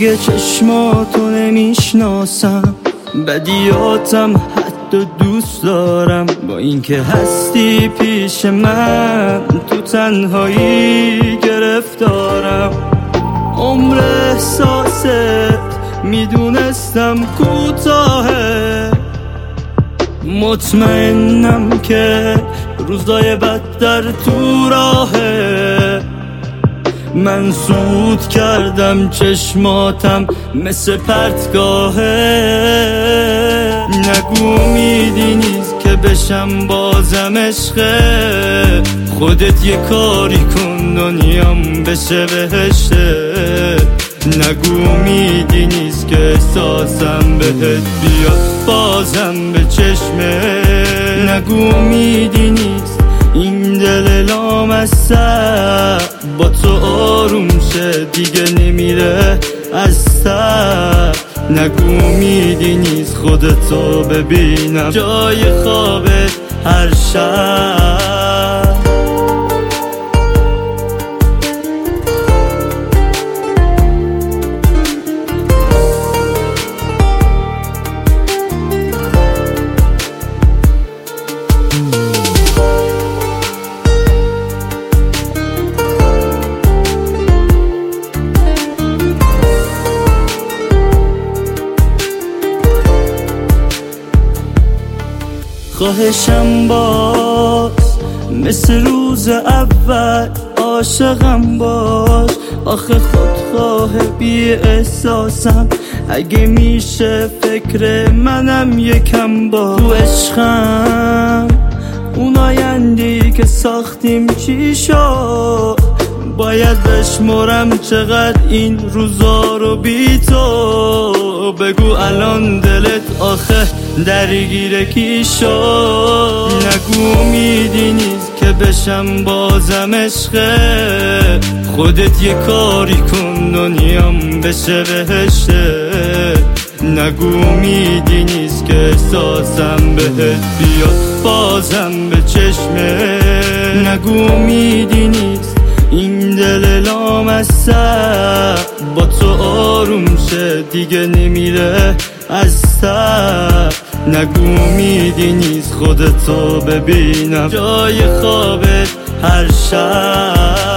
دیگه چشماتو نمیشناسم، بدیاتم حتی دوست دارم. با اینکه هستی پیش من، تو تنهایی گرفتارم. عمر احساست میدونستم کوتاهه، مطمئنم که روزای بدتر تو راهه. من سود کردم چشماتم مثل پرتگاهه. نگو امیدی نیست که بشم بازم عشقه، خودت یه کاری کن دنیام بشه بهشته. نگو امیدی نیست که احساسم بهت بیاد بازم به چشمه. نگو امیدی نیست این دل لامصب با تو آروم شه دیگه نمیره از سر. نگو امیدی نیست خودتو ببینم جای خوابت هر شب. خواهشم باز مثل روز اول عاشقم باش. آخه خودخواه بی احساسم، اگه میشه فکر منم یکم با. تو عشقم اون آینده‌ای که ساختیم چی شد؟ باید بشمرم چقدر این روزا رو بی تو. بگو الان دلت آخه درگیر کی شد؟ نگو امیدی نیست که بشم بازم عشقه، خودت یه کاری کن دنیام بشه بهشته. نگو امیدی نیست که احساسم بهت بیاد بازم به چشمه. نگو امیدی نیست این دل لامصب با تو آروم شه دیگه نمیره از سر. نگو امیدی نیست خودتو ببینم جای خوابت هر شب.